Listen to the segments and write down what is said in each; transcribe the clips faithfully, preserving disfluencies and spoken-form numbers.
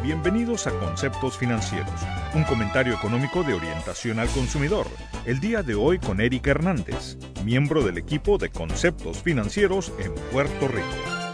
Bienvenidos a Conceptos Financieros, un comentario económico de orientación al consumidor. El día de hoy con Eric Hernández, miembro del equipo de Conceptos Financieros en Puerto Rico.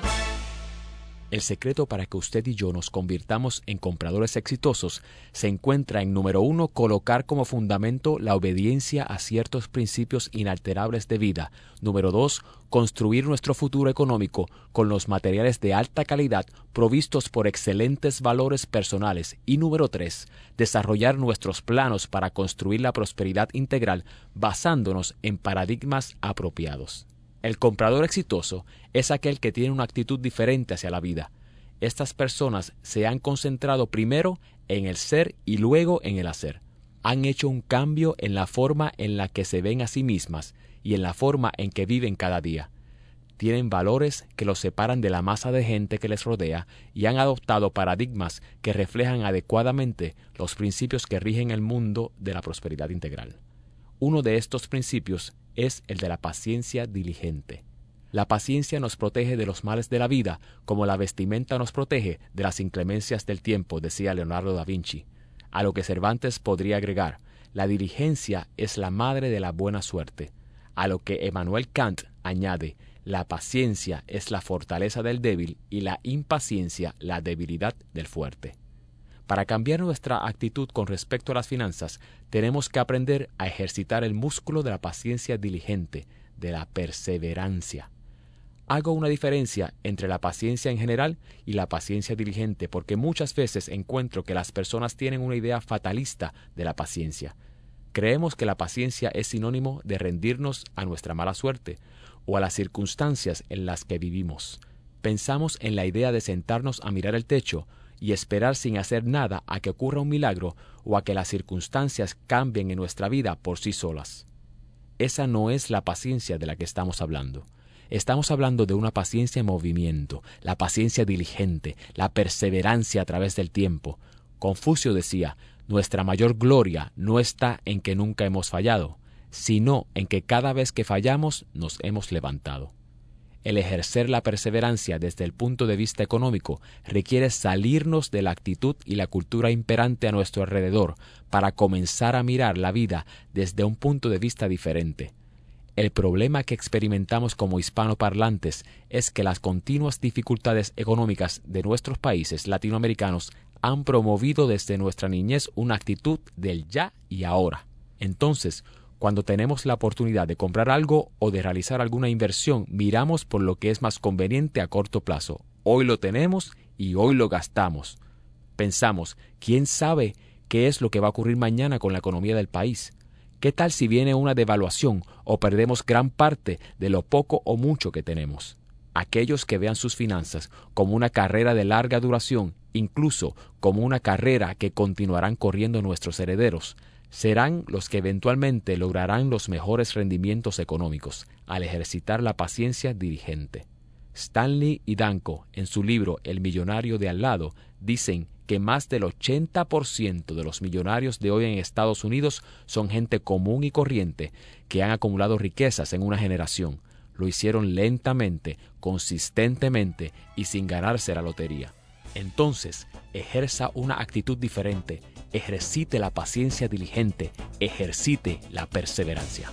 El secreto para que usted y yo nos convirtamos en compradores exitosos se encuentra en, número uno, colocar como fundamento la obediencia a ciertos principios inalterables de vida. Número dos, construir nuestro futuro económico con los materiales de alta calidad provistos por excelentes valores personales. Y número tres, desarrollar nuestros planos para construir la prosperidad integral basándonos en paradigmas apropiados. El comprador exitoso es aquel que tiene una actitud diferente hacia la vida. Estas personas se han concentrado primero en el ser y luego en el hacer. Han hecho un cambio en la forma en la que se ven a sí mismas y en la forma en que viven cada día. Tienen valores que los separan de la masa de gente que les rodea y han adoptado paradigmas que reflejan adecuadamente los principios que rigen el mundo de la prosperidad integral. Uno de estos principios es el de la paciencia diligente. La paciencia nos protege de los males de la vida, como la vestimenta nos protege de las inclemencias del tiempo, decía Leonardo da Vinci. A lo que Cervantes podría agregar, la diligencia es la madre de la buena suerte. A lo que Emmanuel Kant añade, la paciencia es la fortaleza del débil y la impaciencia la debilidad del fuerte. Para cambiar nuestra actitud con respecto a las finanzas, tenemos que aprender a ejercitar el músculo de la paciencia diligente, de la perseverancia. Hago una diferencia entre la paciencia en general y la paciencia diligente porque muchas veces encuentro que las personas tienen una idea fatalista de la paciencia. Creemos que la paciencia es sinónimo de rendirnos a nuestra mala suerte o a las circunstancias en las que vivimos. Pensamos en la idea de sentarnos a mirar el techo y esperar sin hacer nada a que ocurra un milagro o a que las circunstancias cambien en nuestra vida por sí solas. Esa no es la paciencia de la que estamos hablando. Estamos hablando de una paciencia en movimiento, la paciencia diligente, la perseverancia a través del tiempo. Confucio decía, nuestra mayor gloria no está en que nunca hemos fallado, sino en que cada vez que fallamos nos hemos levantado. El ejercer la perseverancia desde el punto de vista económico requiere salirnos de la actitud y la cultura imperante a nuestro alrededor para comenzar a mirar la vida desde un punto de vista diferente. El problema que experimentamos como hispanoparlantes es que las continuas dificultades económicas de nuestros países latinoamericanos han promovido desde nuestra niñez una actitud del ya y ahora. Entonces, cuando tenemos la oportunidad de comprar algo o de realizar alguna inversión, miramos por lo que es más conveniente a corto plazo. Hoy lo tenemos y hoy lo gastamos. Pensamos, ¿quién sabe qué es lo que va a ocurrir mañana con la economía del país? ¿Qué tal si viene una devaluación o perdemos gran parte de lo poco o mucho que tenemos? Aquellos que vean sus finanzas como una carrera de larga duración, incluso como una carrera que continuarán corriendo nuestros herederos, serán los que eventualmente lograrán los mejores rendimientos económicos al ejercitar la paciencia diligente. Stanley y Danko, en su libro El millonario de al lado, dicen que más del ochenta por ciento de los millonarios de hoy en Estados Unidos son gente común y corriente que han acumulado riquezas en una generación. Lo hicieron lentamente, consistentemente y sin ganarse la lotería. Entonces, ejerza una actitud diferente, ejercite la paciencia diligente, ejercite la perseverancia.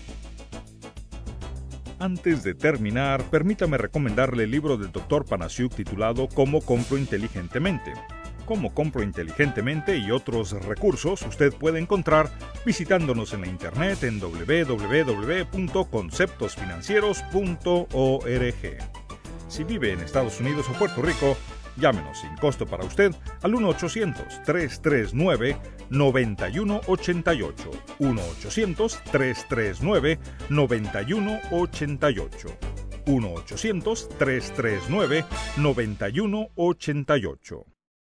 Antes de terminar, permítame recomendarle el libro del doctor Panasiuk titulado Cómo compro inteligentemente. Cómo compro inteligentemente y otros recursos usted puede encontrar visitándonos en la internet en doble u doble u doble u punto conceptos financieros punto org. Si vive en Estados Unidos o Puerto Rico, llámenos sin costo para usted al uno ochocientos, tres tres nueve, nueve uno ocho ocho, uno ochocientos, tres tres nueve, nueve uno ocho ocho, uno ochocientos, tres tres nueve, nueve uno ocho ocho.